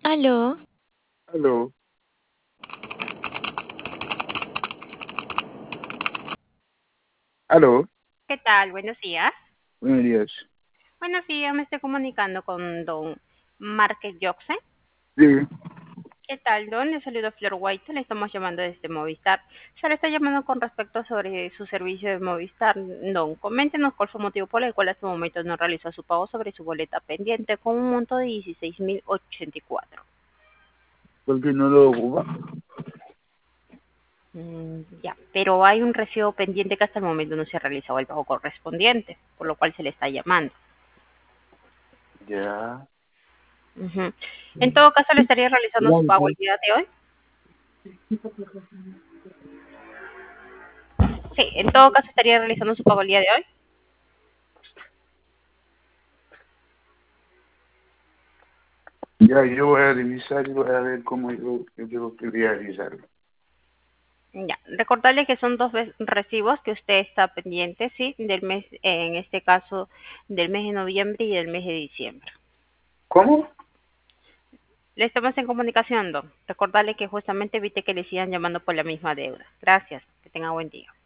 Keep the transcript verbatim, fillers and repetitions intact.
Aló, Aló, aló, ¿Qué tal? Buenos días. buenos días. Buenos días, me estoy comunicando con don Márquez Joxe. Sí, ¿Qué tal, don? Le saludo Flor White, le estamos llamando desde Movistar. Se le está llamando con respecto sobre su servicio de Movistar. Don, coméntenos cuál fue el motivo por el cual hasta el momento no realizó su pago sobre su boleta pendiente con un monto de dieciséis mil ochenta y cuatro. porque no lo ocupa. Mm, ya, pero hay un recibo pendiente que hasta el momento no se ha realizado el pago correspondiente, por lo cual se le está llamando. Ya. Ujú. En todo caso, ¿le estaría realizando su pago Blanco. el día de hoy? Sí, en todo caso estaría realizando su pago el día de hoy. Ya, yo voy a revisar y voy a ver cómo yo, yo tengo que realizarlo. Ya, recordarle que son dos ve- recibos que usted está pendiente, sí, del mes, en este caso, del mes de noviembre y del mes de diciembre. ¿Cómo? Le estamos en comunicación, don. Recordarle que justamente evite que le sigan llamando por la misma deuda. Gracias. Que tenga buen día.